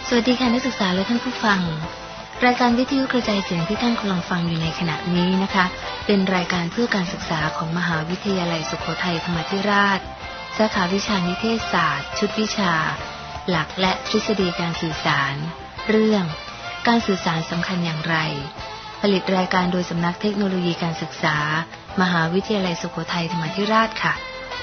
สวัสดีค่ะนักศึกษาและท่านผู้ฟังรายการวิทยุกระจายเสียงที่ท่านกำลังฟังอยู่ในขณะนี้นะคะเป็นรายการเพื่อการศึกษาของมหาวิทยาลัยสุโขทัยธรรมาธิราชสาขาวิชานิเทศศาสตร์ชุดวิชาหลักและทฤษฎีการสื่อสารเรื่องการสื่อสารสำคัญอย่างไรผลิตรายการโดยสำนักเทคโนโลยีการศึกษามหาวิทยาลัยสุโขทัยธรรมาธิราชค่ะ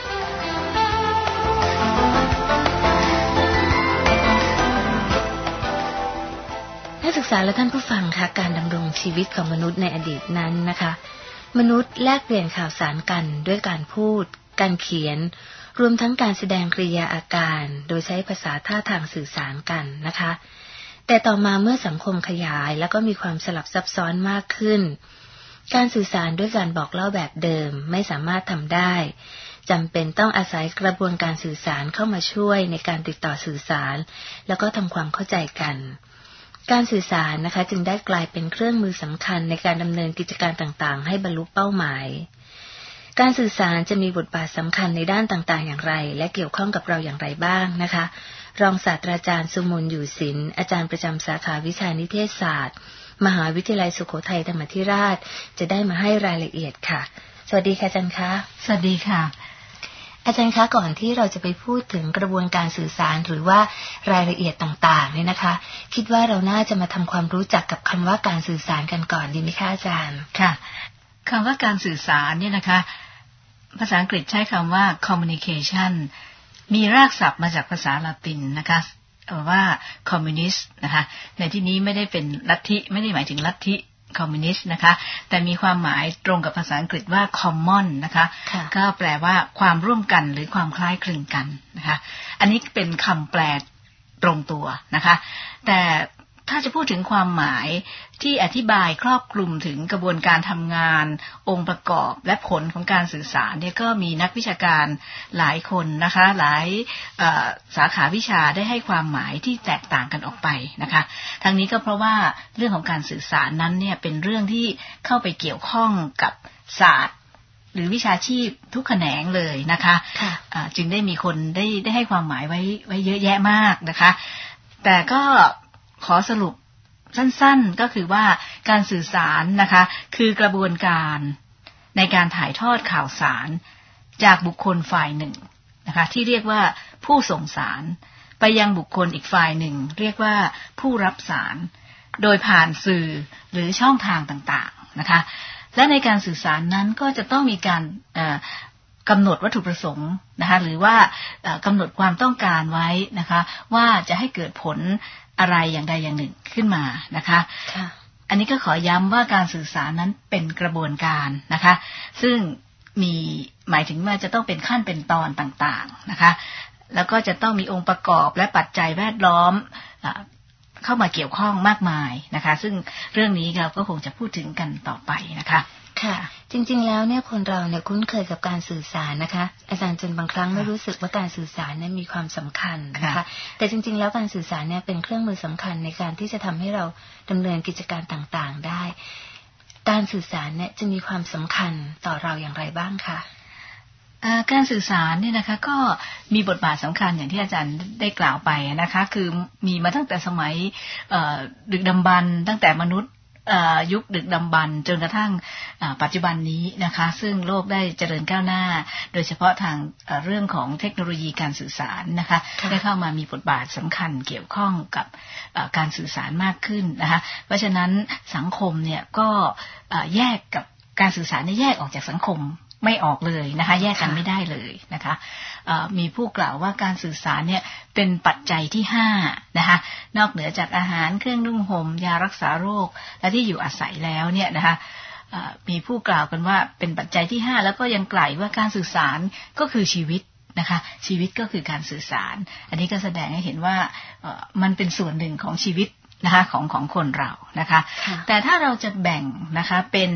นักศึกษาและท่านผู้ฟังค่ะการดำรงชีวิตของมนุษย์ในอดีตนั้นนะคะมนุษย์แลกเปลี่ยนข่าวสารกันด้วยการพูดการเขียนรวมทั้งการแสดงกริยาอาการโดยใช้ภาษาท่าทางสื่อสารกันนะคะแต่ต่อมาเมื่อสังคมขยายแล้วก็มีความสลับซับซ้อนมากขึ้นการสื่อสารด้วยการบอกเล่าแบบเดิมไม่สามารถทำได้จำเป็นต้องอาศัยกระบวนการสื่อสารเข้ามาช่วยในการติดต่อสื่อสารแล้วก็ทำความเข้าใจกันการสื่อสารนะคะจึงได้กลายเป็นเครื่องมือสำคัญในการดำเนินกิจการต่างๆให้บรรลุเป้าหมายการสื่อสารจะมีบทบาทสำคัญในด้านต่างๆอย่างไรและเกี่ยวข้องกับเราอย่างไรบ้างนะคะรองศาสตราจารย์สุมนต์อยู่ศิลป์อาจารย์ประจำสาขาวิชานิเทศศาสตร์มหาวิทยาลัยสุโขทัยธรรมาธิราชจะได้มาให้รายละเอียดค่ะสวัสดีค่ะอาจารย์คะสวัสดีค่ะอาจารย์คะก่อนที่เราจะไปพูดถึงกระบวนการสื่อสารหรือว่ารายละเอียดต่างๆเนี่ยนะคะคิดว่าเราน่าจะมาทำความรู้จักกับคำว่าการสื่อสารกันก่อนดีไหมคะอาจารย์ค่ะคำว่าการสื่อสารเนี่ยนะคะภาษาอังกฤษใช้คำว่า communication มีรากศัพท์มาจากภาษาละตินนะคะว่า communist นะคะในที่นี้ไม่ได้เป็นลัทธิไม่ได้หมายถึงลัทธิคอมมิวนิสต์นะคะแต่มีความหมายตรงกับภาษาอังกฤษว่า common นะคะก็แปลว่าความร่วมกันหรือความคล้ายคลึงกันนะคะอันนี้เป็นคำแปลตรงตัวนะคะแต่ถ้าจะพูดถึงความหมายที่อธิบายครอบคลุมถึงกระบวนการทำงานองค์ประกอบและผลของการสื่อสารเนี่ยก็มีนักวิชาการหลายคนนะคะหลายสาขาวิชาได้ให้ความหมายที่แตกต่างกันออกไปนะคะทั้งนี้ก็เพราะว่าเรื่องของการสื่อสารนั้นเนี่ยเป็นเรื่องที่เข้าไปเกี่ยวข้องกับศาสตร์หรือวิชาชีพทุกแขนงเลยนะคะจึงได้มีคนได้ให้ความหมายไว้เยอะแยะมากนะคะแต่ก็ขอสรุปสั้นๆก็คือว่าการสื่อสารนะคะคือกระบวนการในการถ่ายทอดข่าวสารจากบุคคลฝ่ายหนึ่งนะคะที่เรียกว่าผู้ส่งสารไปยังบุคคลอีกฝ่ายหนึ่งเรียกว่าผู้รับสารโดยผ่านสื่อหรือช่องทางต่างๆนะคะและในการสื่อสารนั้นก็จะต้องมีการกำหนดวัตถุประสงค์นะคะหรือว่ากำหนดความต้องการไว้นะคะว่าจะให้เกิดผลอะไรอย่างใดอย่างหนึ่งขึ้นมานะคะอันนี้ก็ขอย้ำว่าการสื่อสารนั้นเป็นกระบวนการนะคะซึ่งมีหมายถึงว่าจะต้องเป็นขั้นเป็นตอนต่างๆนะคะแล้วก็จะต้องมีองค์ประกอบและปัจจัยแวดล้อมเข้ามาเกี่ยวข้องมากมายนะคะซึ่งเรื่องนี้เราก็คงจะพูดถึงกันต่อไปนะคะค่ะจริงๆแล้วเนี่ยคนเราเนี่ยคุ้นเคยกับการสื่อสารนะคะอาจารย์จนบางครั้งไม่รู้สึกว่าการสื่อสารเนี่ยมีความสำคัญนะคะแต่จริงๆแล้วการสื่อสารเนี่ยเป็นเครื่องมือสำคัญในการที่จะทำให้เราดำเนินกิจการต่างๆได้การสื่อสารเนี่ยจะมีความสำคัญต่อเราอย่างไรบ้างคะการสื่อสารเนี่ยนะคะก็มีบทบาทสำคัญอย่างที่อาจารย์ได้กล่าวไปนะคะคือมีมาตั้งแต่สมัยดึกดำบรรพ์ตั้งแต่มนุษย์ยุคดึกดำบรรพ์จนกระทั่งปัจจุบันนี้นะคะซึ่งโลกได้เจริญก้าวหน้าโดยเฉพาะทางเรื่องของเทคโนโลยีการสื่อสารนะคะได้เข้ามามีบทบาทสำคัญเกี่ยวข้องกับการสื่อสารมากขึ้นนะคะเพราะฉะนั้นสังคมเนี่ยก็แยกกับการสื่อสารเนี่ยแยกออกจากสังคมไม่ออกเลยนะคะแยกกันไม่ได้เลยนะคะมีผู้กล่าวว่าการสื่อสารเนี่ยเป็นปัจจัยที่5นะคะนอกเหนือจากอาหารเครื่องนุ่งห่มยารักษาโรคและที่อยู่อาศัยแล้วเนี่ยนะคะมีผู้กล่าวกันว่าเป็นปัจจัยที่5แล้วก็ยังกล่าวว่าการสื่อสารก็คือชีวิตนะคะชีวิตก็คือการสื่อสารอันนี้ก็แสดงให้เห็นว่ามันเป็นส่วนหนึ่งของชีวิตนะคะของคนเรานะคะแต่ถ้าเราจะแบ่งนะคะเป็น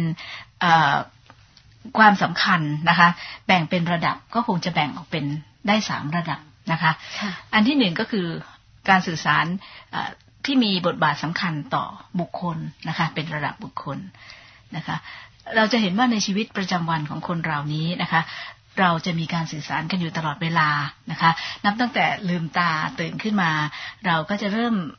ความสำคัญนะคะแบ่งเป็นระดับก็คงจะแบ่งออกเป็นได้3ระดับนะคะอันที่1ก็คือการสื่อสารที่มีบทบาทสำคัญต่อบุคคลนะคะเป็นระดับบุคคลนะคะเราจะเห็นว่าในชีวิตประจำวันของคนเรานี้นะคะเราจะมีการสื่อสารกันอยู่ตลอดเวลานะคะนับตั้งแต่ลืมตาตื่นขึ้นมาเราก็จะเริ่ม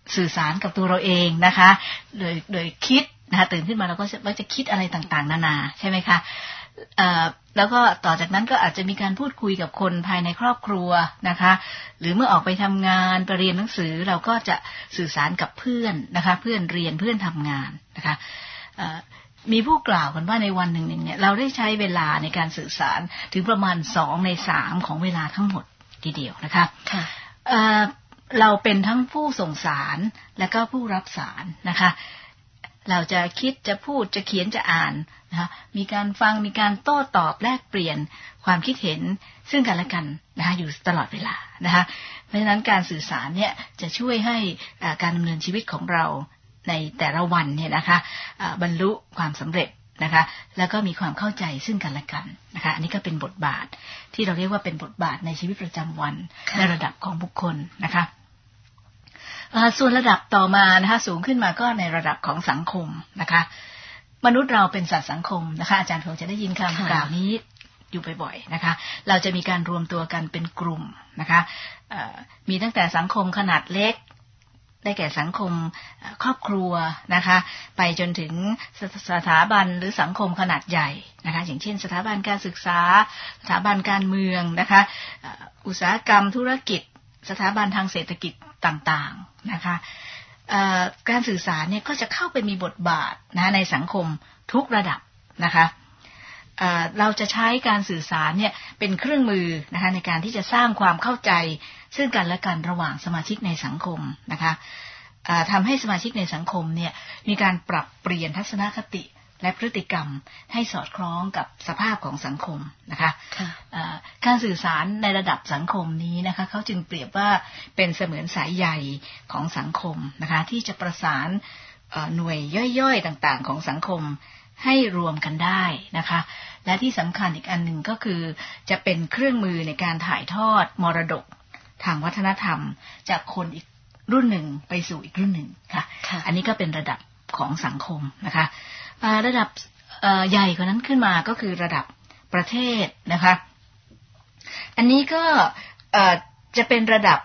สื่อสารกับตัวเราเองนะคะโดยคิดนะคะตื่นขึ้นมาเราก็จะคิดอะไรต่างๆนานาใช่ไหมคะแล้วก็ต่อจากนั้นก็อาจจะมีการพูดคุยกับคนภายในครอบครัวนะคะหรือเมื่อออกไปทำงานไปเรียนหนังสือเราก็จะสื่อสารกับเพื่อนนะคะเพื่อนเรียนเพื่อนทำงานนะคะมีผู้กล่าวกันว่าในวันหนึ่งเนี่ยเราได้ใช้เวลาในการสื่อสารถึงประมาณ2 ใน 3ของเวลาทั้งหมดทีเดียวนะคะเราเป็นทั้งผู้ส่งสารและก็ผู้รับสารนะคะเราจะคิดจะพูดจะเขียนจะอ่านนะคะมีการฟังมีการโต้ตอบแลกเปลี่ยนความคิดเห็นซึ่งกันและกันนะคะอยู่ตลอดเวลานะคะเพราะฉะนั้นการสื่อสารเนี่ยจะช่วยให้การดำเนินชีวิตของเราในแต่ละวันเนี่ยนะคะบรรลุความสำเร็จนะคะแล้วก็มีความเข้าใจซึ่งกันและกันนะคะอันนี้ก็เป็นบทบาทที่เราเรียกว่าเป็นบทบาทในชีวิตประจำวันในระดับของบุคคลนะคะส่วนระดับต่อมานะคะสูงขึ้นมาก็ในระดับของสังคมนะคะมนุษย์เราเป็นสัตว์สังคมนะคะอาจารย์คงจะได้ยินคำกล่าวนี้อยู่บ่อยๆนะคะเราจะมีการรวมตัวกันเป็นกลุ่มนะคะมีตั้งแต่สังคมขนาดเล็กได้แก่สังคมครอบครัวนะคะไปจนถึงสถาบันหรือสังคมขนาดใหญ่นะคะอย่างเช่นสถาบันการศึกษาสถาบันการเมืองนะคะอุตสาหกรรมธุรกิจสถาบันทางเศรษฐกิจต่างๆนะคะการสื่อสารเนี่ยก็จะเข้าไปมีบทบาทนะในสังคมทุกระดับนะคะเราจะใช้การสื่อสารเนี่ยเป็นเครื่องมือนะคะในการที่จะสร้างความเข้าใจซึ่งกันและกันระหว่างสมาชิกในสังคมนะคะทำให้สมาชิกในสังคมเนี่ยมีการปรับเปลี่ยนทัศนคติและพฤติกรรมให้สอดคล้องกับสภาพของสังคมนะคะการสื่อสารในระดับสังคมนี้นะคะเขาจึงเปรียบว่าเป็นเสมือนสายใยของสังคมนะคะที่จะประสานหน่วยย่อยๆต่างๆของสังคมให้รวมกันได้นะคะและที่สำคัญอีกอันหนึ่งก็คือจะเป็นเครื่องมือในการถ่ายทอดมรดกทางวัฒนธรรมจากคนอีกรุ่นหนึ่งไปสู่อีกรุ่นหนึ่งค่ะอันนี้ก็เป็นระดับของสังคมนะคะระดับใหญ่กว่านั้นขึ้นมาก็คือระดับประเทศนะคะอันนี้ก็จะเป็นระดับ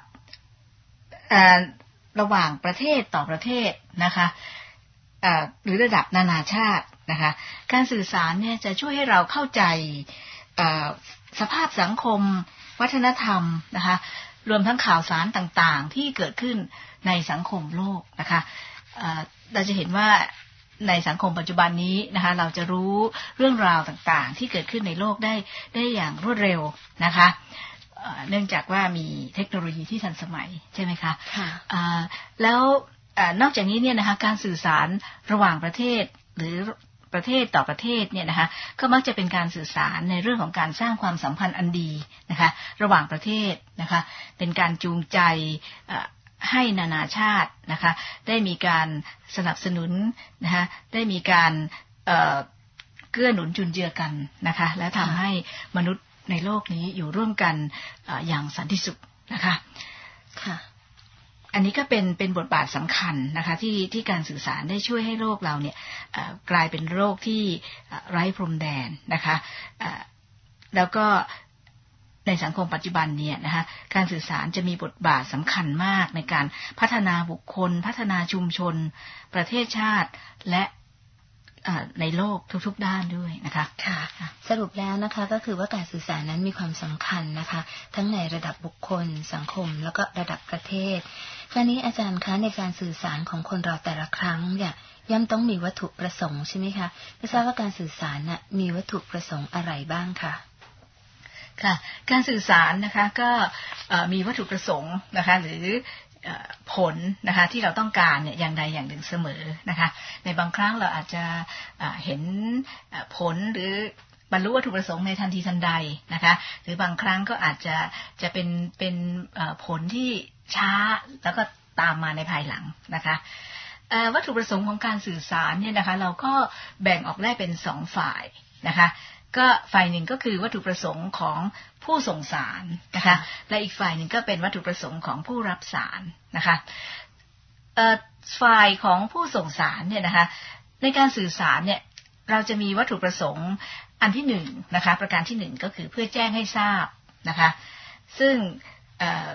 ระหว่างประเทศต่อประเทศนะคะหรือระดับนานาชาตินะคะการสื่อสารเนี่ยจะช่วยให้เราเข้าใจสภาพสังคมวัฒนธรรมนะคะรวมทั้งข่าวสารต่างๆที่เกิดขึ้นในสังคมโลกนะคะเราจะเห็นว่าในสังคมปัจจุบันนี้นะคะเราจะรู้เรื่องราวต่างๆที่เกิดขึ้นในโลกได้อย่างรวดเร็วนะคะเนื่องจากว่ามีเทคโนโลยีที่ทันสมัยใช่ไหมคะแล้วนอกจากนี้เนี่ยนะคะการสื่อสารระหว่างประเทศหรือประเทศต่อประเทศเนี่ยนะคะก็มักจะเป็นการสื่อสารในเรื่องของการสร้างความสัมพันธ์อันดีนะคะระหว่างประเทศนะคะเป็นการจูงใจให้นานาชาตินะคะได้มีการสนับสนุนนะคะได้มีการเกื้อหนุนจุนเจือกันนะคะและทำให้มนุษย์ในโลกนี้อยู่ร่วมกันอย่างสันติสุขนะคะค่ะอันนี้ก็เป็นบทบาทสำคัญนะคะที่การสื่อสารได้ช่วยให้โลกเราเนี่ยกลายเป็นโลกที่ไร้พรมแดนนะคะแล้วก็ในสังคมปัจจุบันเนี่ยนะคะการสื่อสารจะมีบทบาทสำคัญมากในการพัฒนาบุคคลพัฒนาชุมชนประเทศชาติและในโลกทุกๆด้านด้วยนะคะค่ะสรุปแล้วนะคะก็คือว่าการสื่อสารนั้นมีความสำคัญนะคะทั้งในระดับบุคคลสังคมแล้วก็ระดับประเทศคราวนี้อาจารย์คะในการสื่อสารของคนเราแต่ละครั้งเนี่ยย่อมต้องมีวัตถุประสงค์ใช่ไหมคะไม่ทราบว่าการสื่อสารน่ะมีวัตถุประสงค์อะไรบ้างคะค่ะการสื่อสารนะคะก็มีวัตถุประสงค์นะคะหรือผลนะคะที่เราต้องการเนี่ยอย่างใดอย่างหนึ่งเสมอนะคะในบางครั้งเราอาจจะเห็นผลหรือบรรลุวัตถุประสงค์ในทันทีทันใดนะคะหรือบางครั้งก็อาจจะเป็นผลที่ช้าแล้วก็ตามมาในภายหลังนะคะวัตถุประสงค์ของการสื่อสารเนี่ยนะคะเราก็แบ่งออกได้เป็น2ฝ่ายนะคะก็ฝ่ายหนึ่งก็คือวัตถุประสงค์ของผู้ส่งสารนะคะและอีกฝ่ายหนึ่งก็เป็นวัตถุประสงค์ของผู้รับสารนะคะฝ่ายของผู้ส่งสารเนี่ยนะคะในการสื่อสารเนี่ยเราจะมีวัตถุประสงค์อันที่1นะคะประการที่1ก็คือเพื่อแจ้งให้ทราบนะคะซึ่ง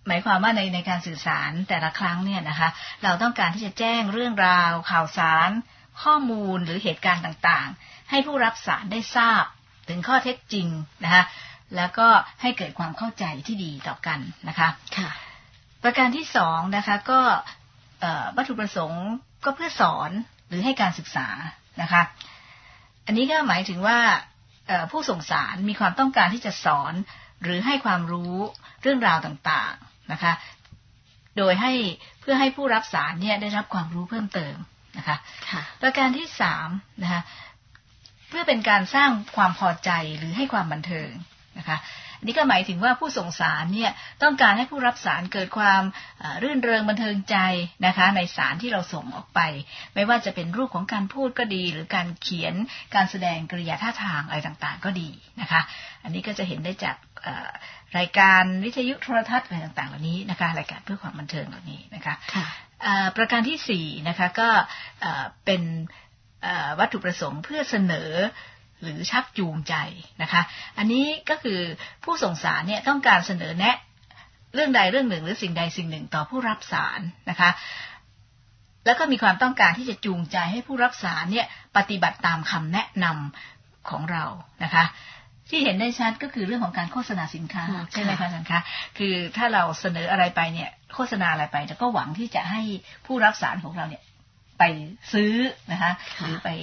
หมายความว่าในการสื่อสารแต่ละครั้งเนี่ยนะคะเราต้องการที่จะแจ้งเรื่องราวข่าวสารข้อมูลหรือเหตุการณ์ต่างๆให้ผู้รับสารได้ทราบถึงข้อเท็จจริงนะคะแล้วก็ให้เกิดความเข้าใจที่ดีต่อกันนะคะค่ะประการที่สองนะคะก็วัตถุประสงค์ก็เพื่อสอนหรือให้การศึกษานะคะอันนี้ก็หมายถึงว่าผู้ส่งสารมีความต้องการที่จะสอนหรือให้ความรู้เรื่องราวต่างๆนะคะโดยเพื่อให้ผู้รับสารเนี่ยได้รับความรู้เพิ่มเติมนะคะประการที่สามนะคะเพื่อเป็นการสร้างความพอใจหรือให้ความบันเทิงนะคะอันนี้ก็หมายถึงว่าผู้ส่งสารเนี่ยต้องการให้ผู้รับสารเกิดความรื่นเริงบันเทิงใจนะคะในสารที่เราส่งออกไปไม่ว่าจะเป็นรูปของการพูดก็ดีหรือการเขียนการแสดงกริยาท่าทางอะไรต่างๆก็ดีนะคะอันนี้ก็จะเห็นได้จากรายการวิทยุโทรทัศน์อะไรต่างๆเหล่านี้นะคะรายการเพื่อความบันเทิงเหล่านี้นะคะประการที่สี่นะคะก็เป็นวัตถุประสงค์เพื่อเสนอหรือชักจูงใจนะคะอันนี้ก็คือผู้ส่งสารเนี่ยต้องการเสนอแนะเรื่องใดเรื่องหนึ่งหรือสิ่งใดสิ่งหนึ่งต่อผู้รับสารนะคะแล้วก็มีความต้องการที่จะจูงใจให้ผู้รับสารเนี่ยปฏิบัติตามคำแนะนำของเรานะคะที่เห็นได้ชัดก็คือเรื่องของการโฆษณาสินค้าใช่ไหมคะอาจารย์คะคือถ้าเราเสนออะไรไปเนี่ยโฆษณาอะไรไปแล้วก็หวังที่จะให้ผู้รับสารของเราเนี่ยไปซื้อนะคะหรือไป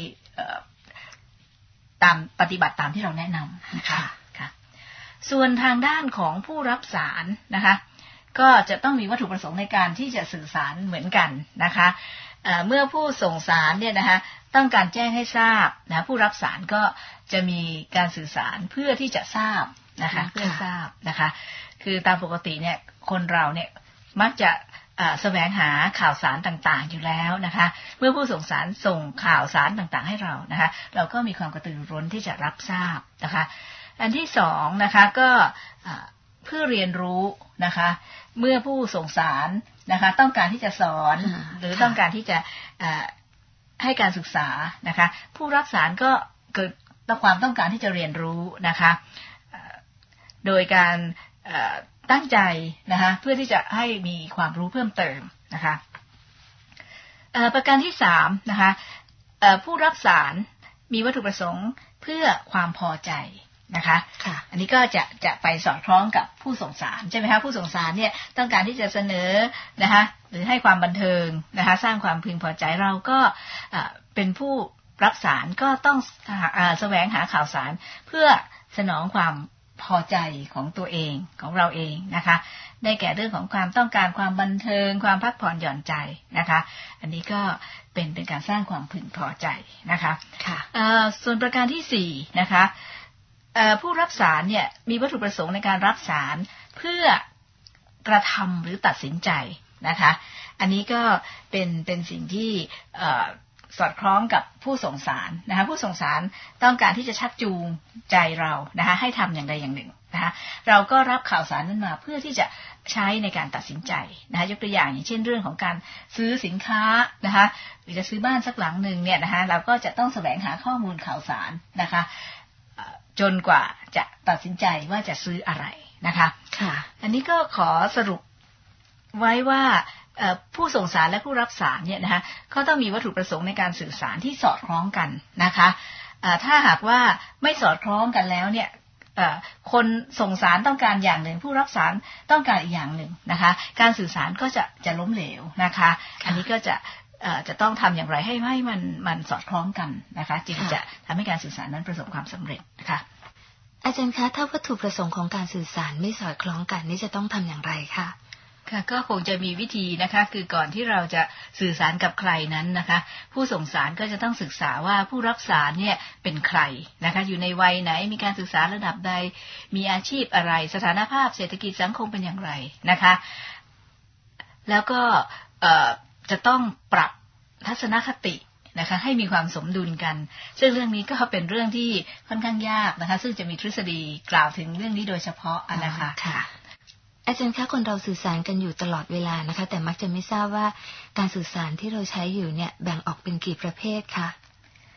ตามปฏิบัติตามที่เราแนะนำนะคะค่ะส่วนทางด้านของผู้รับสารนะคะก็จะต้องมีวัตถุประสงค์ในการที่จะสื่อสารเหมือนกันนะคะเมื่อผู้ส่งสารเนี่ยนะคะต้องการแจ้งให้ทราบนะผู้รับสารก็จะมีการสื่อสารเพื่อที่จะทราบนะคะเพื่อทราบนะคะคือตามปกติเนี่ยคนเราเนี่ยมักจะแสวงหาข่าวสารต่างๆอยู่แล้วนะคะเมื่อผู้ส่งสารส่งข่าวสารต่างๆให้เรานะคะเราก็มีความกระตือรือร้นที่จะรับทราบนะคะอันที่สองนะคะก็เพื่อเรียนรู้นะคะเมื่อผู้ส่งสารนะคะต้องการที่จะสอนหรือต้องการที่จะให้การศึกษานะคะผู้รับสารก็เกิดความต้องการที่จะเรียนรู้นะคะโดยการตั้งใจนะคะเพื่อที่จะให้มีความรู้เพิ่มเติมนะคะประการที่สามนะคะผู้รับสารมีวัตถุประสงค์เพื่อความพอใจนะคะอันนี้ก็จะไปสอดคล้องกับผู้ส่งสารใช่ไหมคะผู้ส่งสารเนี่ยต้องการที่จะเสนอนะคะหรือให้ความบันเทิงนะคะสร้างความพึงพอใจเราก็เป็นผู้รับสารก็ต้องแสวงหาข่าวสารเพื่อสนองความพอใจของตัวเองของเราเองนะคะได้แก่เรื่องของความต้องการความบันเทิงความพักผ่อนหย่อนใจนะคะอันนี้ก็เป็นการสร้างความพึงพอใจนะคะส่วนประการที่สี่นะคะผู้รับสารเนี่ยมีวัตถุประสงค์ในการรับสารเพื่อกระทำหรือตัดสินใจนะคะอันนี้ก็เป็นสิ่งที่สอดคล้องกับผู้ส่งสารนะคะผู้ส่งสารต้องการที่จะชักจูงใจเรานะคะให้ทำอย่างใดอย่างหนึ่งนะคะเราก็รับข่าวสารนั้นมาเพื่อที่จะใช้ในการตัดสินใจนะคะยกตัวอย่างเช่นเรื่องของการซื้อสินค้านะคะหรือจะซื้อบ้านสักหลังหนึ่งเนี่ยนะคะเราก็จะต้องแสวงหาข้อมูลข่าวสารนะคะจนกว่าจะตัดสินใจว่าจะซื้ออะไรนะคะอันนี้ก็ขอสรุปไว้ว่าผู้ส่งสารและผู้รับสารเนี่ยนะคะก็ต้องมีวัตถุประสงค์ในการสื่อสารที่สอดคล้องกันนะคะถ้าหากว่าไม่สอดคล้องกันแล้วเนี่ยคนส่งสารต้องการอย่างหนึ่งผู้รับสารต้องการอีกอย่างหนึ่งนะคะการสื่อสารก็จะล้มเหลวนะคะอันนี้ก็จะต้องทำอย่างไรให้มันสอดคล้องกันนะคะจึงจะทำให้การสื่อสารนั้นประสบความสำเร็จนะคะอาจารย์คะถ้าวัตถุประสงค์ของการสื่อสารไม่สอดคล้องกันนี่จะต้องทำอย่างไรคะค่ะก็คงจะมีวิธีนะคะคือก่อนที่เราจะสื่อสารกับใครนั้นนะคะผู้ส่งสารก็จะต้องศึกษาว่าผู้รับสารเนี่ยเป็นใครนะคะอยู่ในวัยไหนมีการศึกษาระดับใดมีอาชีพอะไรสถานภาพเศรษฐกิจสังคมเป็นอย่างไรนะคะแล้วก็จะต้องปรับทัศนคตินะคะให้มีความสมดุลกันซึ่งเรื่องนี้ก็เป็นเรื่องที่ค่อนข้างยากนะคะซึ่งจะมีทฤษฎีกล่าวถึงเรื่องนี้โดยเฉพาะนะคะอาจารย์คะคนเราสื่อสารกันอยู่ตลอดเวลานะคะแต่มักจะไม่ทราบว่าการสื่อสารที่เราใช้อยู่เนี่ยแบ่งออกเป็นกี่ประเภทคะ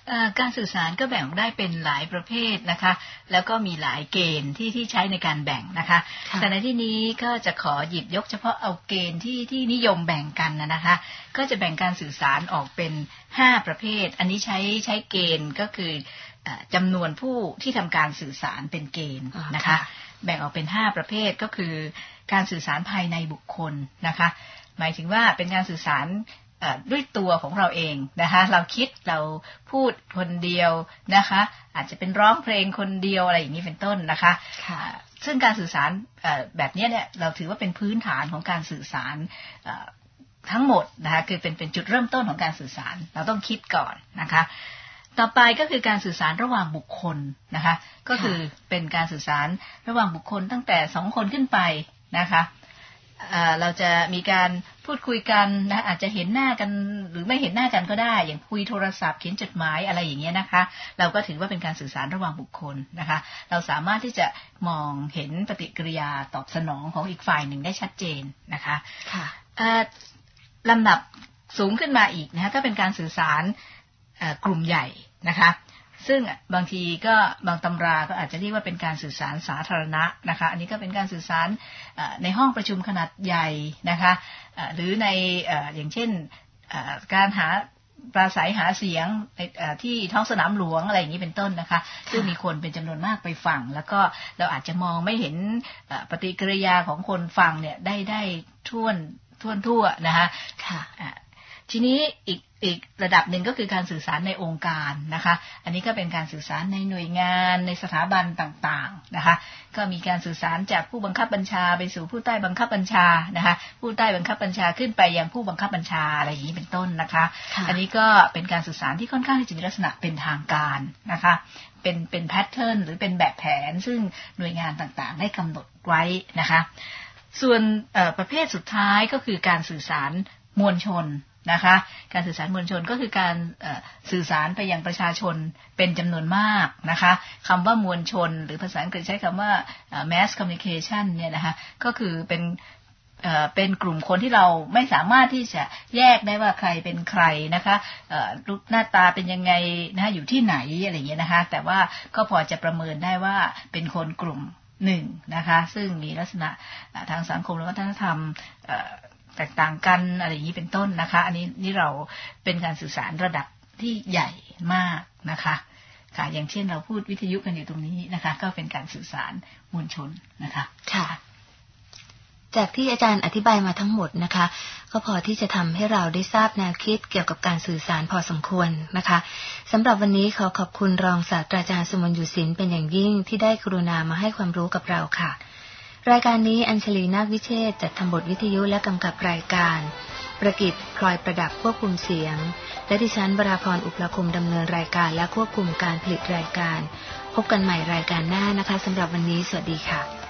การสื่อสารก็แบ่งได้เป็นหลายประเภทนะคะแล้วก็มีหลายเกณฑ์ที่ใช้ในการแบ่งนะคะแต่ในที่นี้ก็จะขอหยิบยกเฉพาะเอาเกณฑ์ที่นิยมแบ่งกันนะคะก็จะแบ่งการสื่อสารออกเป็น5ประเภทอันนี้ใช้เกณฑ์ก็คือจำนวนผู้ที่ทำการสื่อสารเป็นเกณฑ์นะคะแบ่งออกเป็น5ประเภทก็คือการสื่อสารภายในบุคคลนะคะหมายถึงว่าเป็นการสื่อสารด้วยตัวของเราเองนะคะเราคิดเราพูดคนเดียวนะคะอาจจะเป็นร้องเพลงคนเดียวอะไรอย่างนี้เป็นต้นนะคะซึ่งการสื่อสารแบบนี้เนี่ยเราถือว่าเป็นพื้นฐานของการสื่อสารทั้งหมดนะคะคือเป็นจุดเริ่มต้นของการสื่อสารเราต้องคิดก่อนนะคะต่อไปก็คือการสื่อสารระหว่างบุคคลนะคะก็คือเป็นการสื่อสารระหว่างบุคคลตั้งแต่2คนขึ้นไปนะคะเราจะมีการพูดคุยกันนะอาจจะเห็นหน้ากันหรือไม่เห็นหน้ากันก็ได้อย่างคุยโทรศัพท์เขียนจดหมายอะไรอย่างเงี้ยนะคะเราก็ถือว่าเป็นการสื่อสารระหว่างบุคคลนะคะเราสามารถที่จะมองเห็นปฏิกิริยาตอบสนองของอีกฝ่ายหนึ่งได้ชัดเจนนะคะลำดับสูงขึ้นมาอีกนะคะก็เป็นการสื่อสารกลุ่มใหญ่นะคะซึ่งบางทีก็บางตำราก็อาจจะเรียกว่าเป็นการสื่อสารสาธารณะนะคะอันนี้ก็เป็นการสื่อสารในห้องประชุมขนาดใหญ่นะคะหรือในอย่างเช่นการปราศัยหาเสียงที่ท้องสนามหลวงอะไรอย่างนี้เป็นต้นนะคะซึ่งมีคนเป็นจำนวนมากไปฟังแล้วก็เราอาจจะมองไม่เห็นปฏิกิริยาของคนฟังเนี่ยได้ทั่วนะคะทีนี้อีกระดับหนึ่งก็คือการสื่อสารในองค์การนะคะอันนี้ก็เป็นการสื่อสารในหน่วยงานในสถาบันต่างๆนะคะก็มีการสื่อสารจากผู้บังคับบัญชาไปสู่ผู้ใต้บังคับบัญชานะคะผู้ใต้บังคับบัญชาขึ้นไปยังผู้บังคับบัญชาอะไรอย่างนี้เป็นต้นนะคะอันนี้ก็เป็นการสื่อสารที่ค่อนข้างที่จะมีลักษณะเป็นทางการนะคะเป็นแพทเทิร์นหรือเป็นแบบแผนซึ่งหน่วยงานต่างๆได้กำหนดไว้นะคะส่วนประเภทสุดท้ายก็คือการสื่อสารมวลชนนะคะการสื่อสารมวลชนก็คือการสื่อสารไปยังประชาชนเป็นจำนวนมากนะคะคำว่ามวลชนหรือภาษาอังกฤษใช้คำว่า mass communication เนี่ยนะคะก็คือเป็นกลุ่มคนที่เราไม่สามารถที่จะแยกได้ว่าใครเป็นใครนะคะรูปหน้าตาเป็นยังไงนะคะอยู่ที่ไหนอะไรอย่างเงี้ยนะคะแต่ว่าก็พอจะประเมินได้ว่าเป็นคนกลุ่มหนึ่งนะคะซึ่งมีลักษณะทางสังคมและวัฒนธรรมแตกต่างกันอะไรอย่างนี้เป็นต้นนะคะอันนี้เราเป็นการสื่อสารระดับที่ใหญ่มากนะคะค่ะอย่างเช่นเราพูดวิทยุกันอยู่ตรงนี้นะคะก็เป็นการสื่อสารมวลชนนะคะค่ะจากที่อาจารย์อธิบายมาทั้งหมดนะคะก็พอที่จะทำให้เราได้ทราบแนวคิดเกี่ยวกับการสื่อสารพอสมควรนะคะสำหรับวันนี้ขอขอบคุณรองศาสตราจารย์สุมนอยู่ศิลป์เป็นอย่างยิ่งที่ได้กรุณามาให้ความรู้กับเราค่ะรายการนี้อัญชลีนาควิเชษฐ์จัดทำบทวิทยุและกำกับรายการประกิตพลอยประดับควบคุมเสียงและดิฉันวราพรอุปราคมดำเนินรายการและควบคุมการผลิตรายการพบกันใหม่รายการหน้านะคะสำหรับวันนี้สวัสดีค่ะ